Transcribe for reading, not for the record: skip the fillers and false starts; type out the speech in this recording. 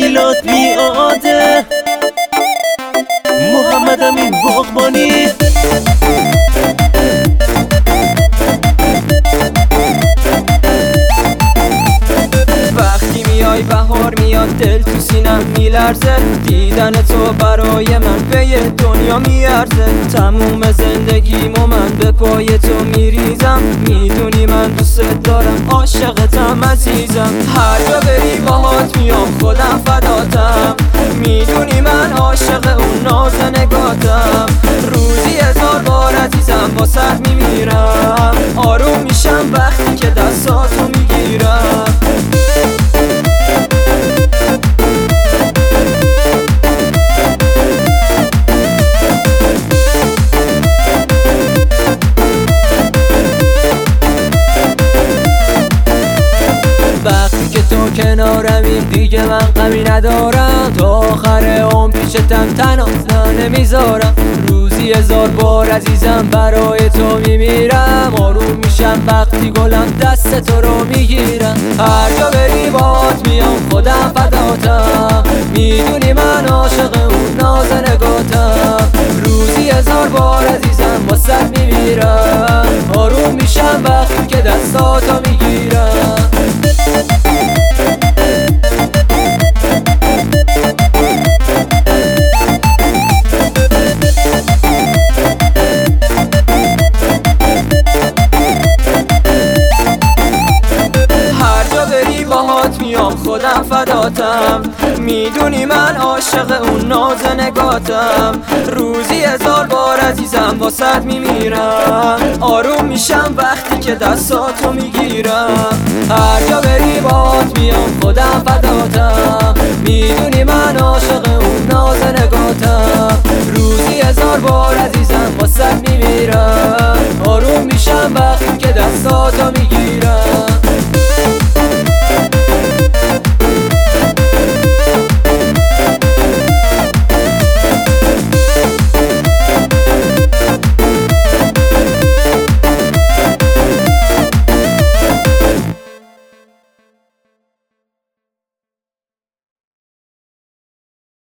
میلاد میاده محمد امین باغبانی. وقتی میای بهار میاد دل تو سینم میلرزه، دیدن تو برای من به یه دنیا میارزه. تموم زندگیمو من به پای تو میریزم، میدونی من دوست دارم عاشقتم عزیزم. هر جا بری باهات میام خودم فداتم، میدونی من عاشق اون ناز نگاتم. روزی 1000 بار عزیزم با سر میمیرم، آروم میشم وقتی که دستاتو میگیرم. وقتی که تو کنارمی دیگه من غمی ندارم، تا آخر عمر پیشتم تنها نمیذارم. روزی 1000 بار عزیزم برای تو میمیرم، آروم میشم وقتی گلم دست تو رو میگیرم. هر جا بری باهات میام خودم فداتم، میدونی من عاشق اون ناز نگاتم. روزی 1000 بار عزیزم با سر میمیرم، آروم میشم وقتی که دستاتو میگیرم. میام خودم فداتم، میدونی من عاشق اون ناز نگاتم. روزی 1000 بار عزیزم با صد میمیرم، آروم میشم وقتی که دستاتو میگیرم. هر جا بری باهات میام خودم فداتم.